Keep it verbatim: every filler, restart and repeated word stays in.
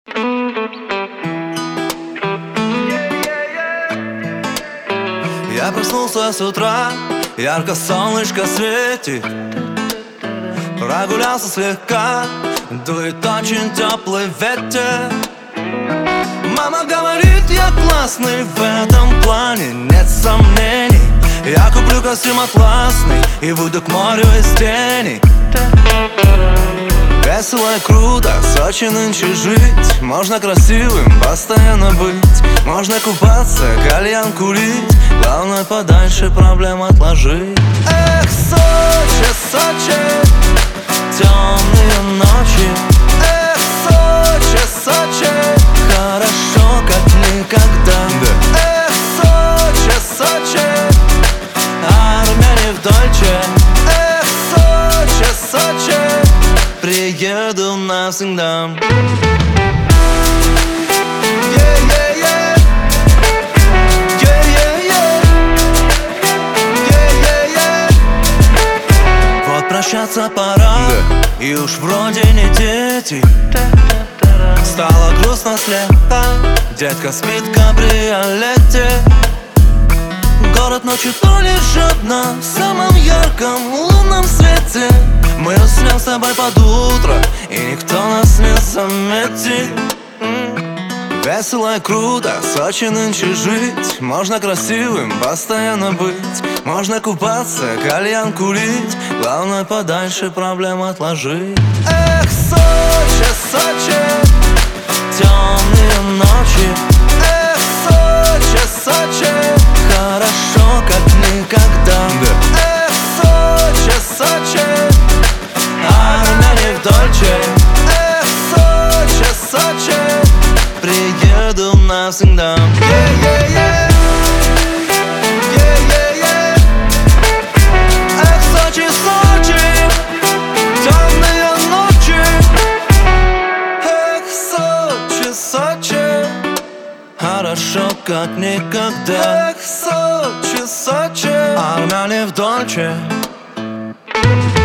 Я проснулся с утра, ярко солнышко светит. Прогулялся слегка, дует очень теплый ветер. Мама говорит, я классный в этом плане, нет сомнений. Я куплю костюм атласный и выйду к морю из тени. Весело и круто, Сочи нынче жить. Можно красивым постоянно быть. Можно купаться, кальян курить. Главное подальше проблем отложить. Эх, Сочи, Сочи, темные ночи. Эх, Сочи, Сочи, хорошо как никогда. Эх, Сочи, Сочи, армяне в Дольче. Эх, Сочи, Сочи, приеду навсегда. Вот прощаться пора, да. И уж вроде не дети. Стало грустно слегка, детка спит в кабриолете. Город ночью тонет на самом ярком лунном свете. Мы уснем с тобой под утро, и никто нас не заметит. Весело и круто, Сочи нынче жить. Можно красивым постоянно быть. Можно купаться, кальян курить. Главное подальше проблем отложить. Эх, Сочи, Сочи, темные ночи. Эх, Сочи, Сочи, хорошо как никогда. Эх, Сочи, Сочи, армяне в Дольче. Эх, Сочи, Сочи, приеду навсегда. Yeah-yeah-yeah. Yeah-yeah-yeah. Эх, Сочи, Сочи, темные ночи. Эх, Сочи, Сочи, хорошо как никогда. Эх, Сочи, Сочи, армяне в Дольче.